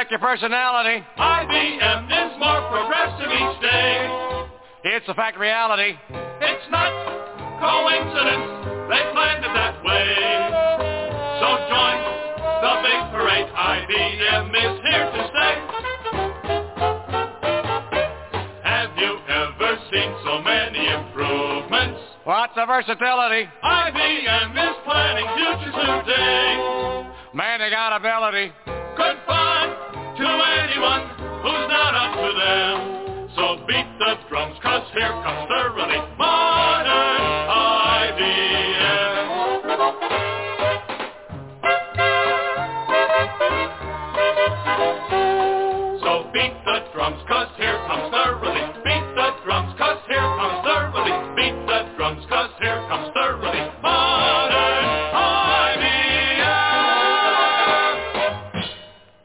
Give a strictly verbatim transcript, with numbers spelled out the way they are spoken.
your personality. I B M is more progressive each day. It's a fact reality. It's not coincidence, they planned it that way. So join the big parade, I B M is here to stay. Have you ever seen so many improvements? What's the versatility? I B M is planning futures today. Man, they got ability. Could find to anyone who's not up to them. So beat the drums, cause here comes the really modern I B M. So beat the drums, cause here comes the really. Beat the drums, cause here comes the really. Beat the drums, cause here comes the